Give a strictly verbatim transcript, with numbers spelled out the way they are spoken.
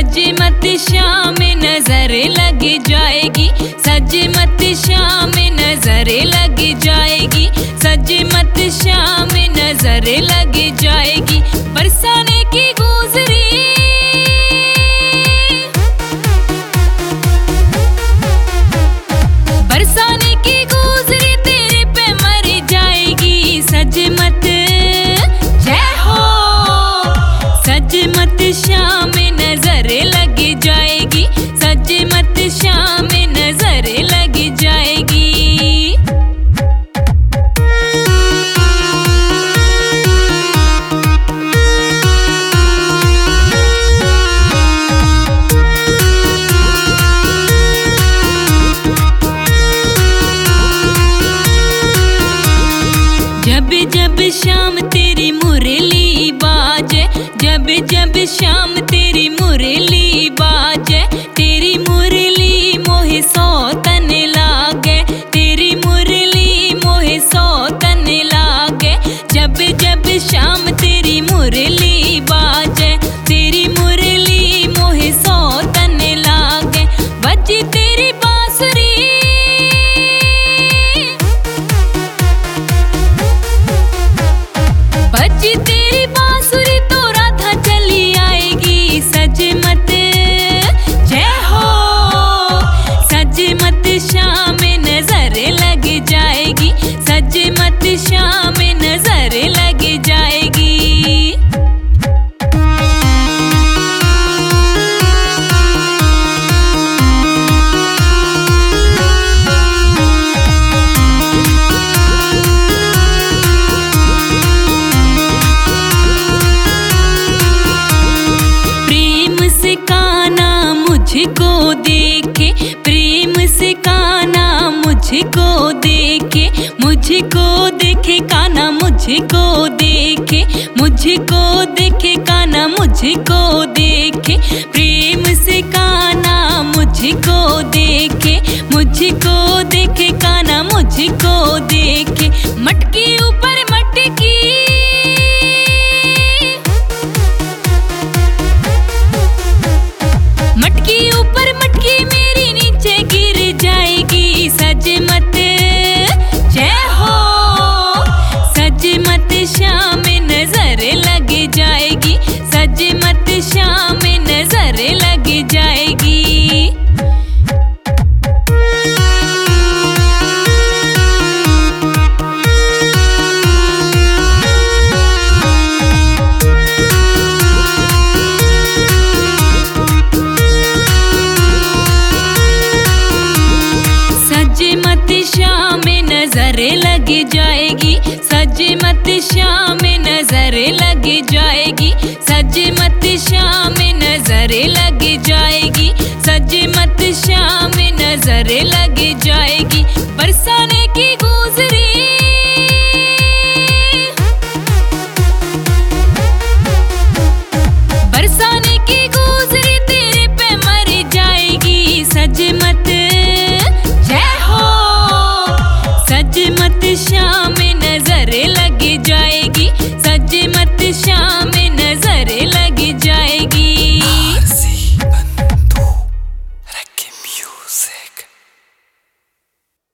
सज मत शाम नजर लग जाएगी, सज मत शाम नजर लग जाएगी, सज मत शाम नजर लग जाएगी। बरसाने की गुजरी बरसाने की गुजरी तेरे पे मर जाएगी। सज मत जय हो, सज मत शाम नजर लग जाएगी, सज मत शाम नजर लग जाएगी। जब जब शाम तेरी मुरली बाजे, जब जब शाम तेरी मुरली बाजे, तेरी मुरली मोहे सौतन लागे, तेरी मुरली मोहे सौतन लागे। जब जब शाम तेरी मुरली बाजे, तेरी मुरली मोहे सौतन लागे। बजी तेरी बांसुरी बजी तेरी बांसुरी तो राधा चली आएगी। सज मत जय हो, सज मत शाम नजर लग जाएगी, सज मत शाम नजर लग जाएगी। मुझको देखे प्रेम से काना, मुझको देखे मुझको देखे काना, मुझको देखे मुझको देखे काना, मुझको देखे प्रेम से काना, मुझको देखे मुझको देखे काना, मुझको देखे। मटकी ऊपर मटकी मटकी ऊपर मटकी मेरी नीचे गिर जाएगी। सज मत जय हो, सज मत शाम नजर लग जाएगी, सज मत शाम नजर लग जाएगी। सज मत शाम नजर लग जाएगी, सज मत शाम नजर लग जाएगी, सज मत शाम नजर लग जाएगी, सज मत शाम नजर लग जाएगी। बरसाने